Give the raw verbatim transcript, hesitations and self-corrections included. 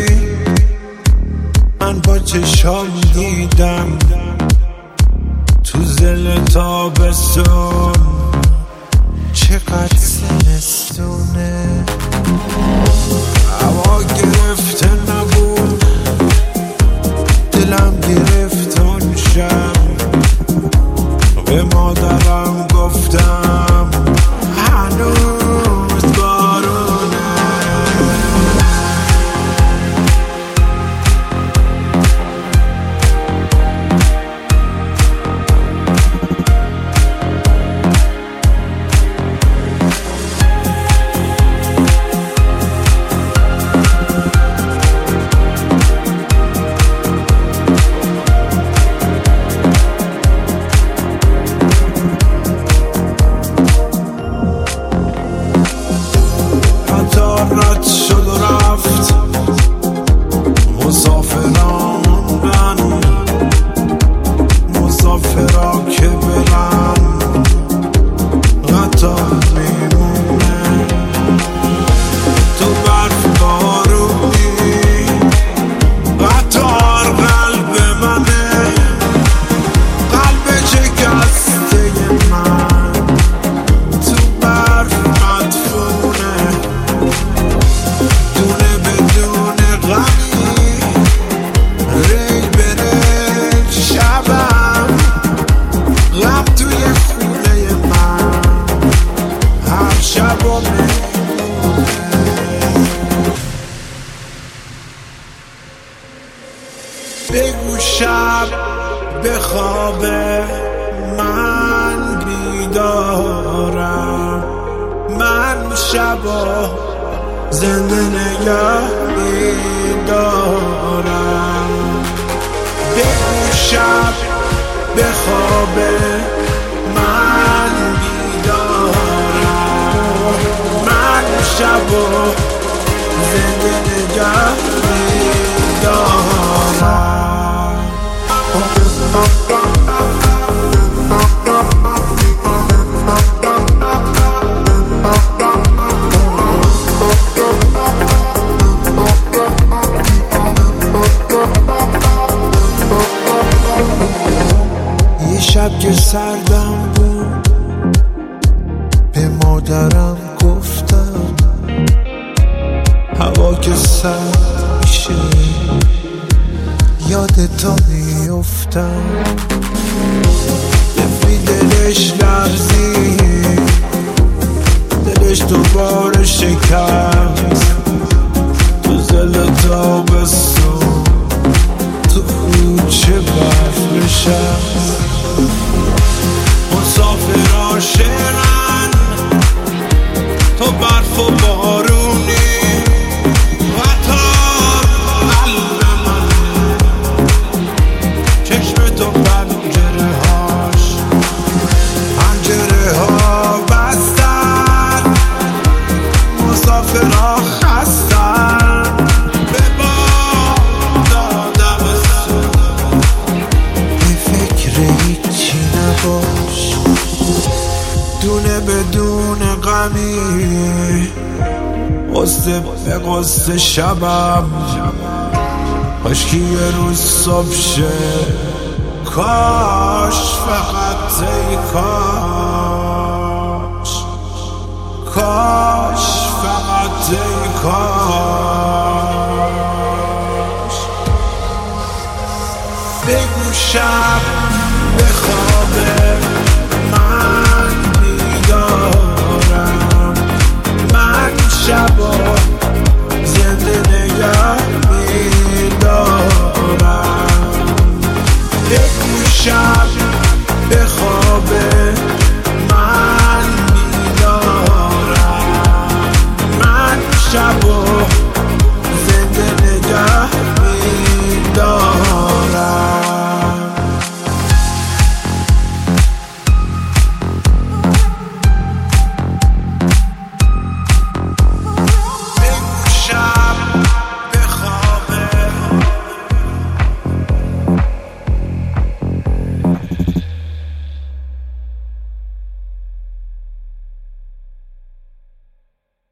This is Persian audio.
من با چشام دیدم تو زل تابستون چقدر زمستونه. هوا گرفته نبود، دلم گرفت اون شب. به مادرم گفتم هنوز بارونه. رد شد و رفت مسافران من، مسافرا که برن قطار میمونه. تو برف بارونی قطار قلب منه، قلب شکسته من تو برف مدفونه. دونه بدون غمی ریل به ریل شبم، غم توی خونه من هر شب و میمونه. بگو شب بخوابه من بیدارم، من شبا زنده نگه میدارم. بگو شب بخوابه من بیدارم، من شبا زنده نگه میدارم. شب که سردم بود به مادرم گفتم هوا که سرد میشه یادتا میفتم. دفی دلش لرزید، دلش دوباره شکست تو زل تابستون تو کوچه برف نشست. مسافرها شعرن تو برف و بارونی، قطار قلب من چشم تو پنجره هاش، پنجره ها بستن مسافرها خستن. به باد دادم بی فکر هیچی نباش، دونه بدون غمی قصه به قصه شبم. کاش که یه روز صبح شه، کاش فقط ای کاش، کاش فقط ای کاش. بگو شب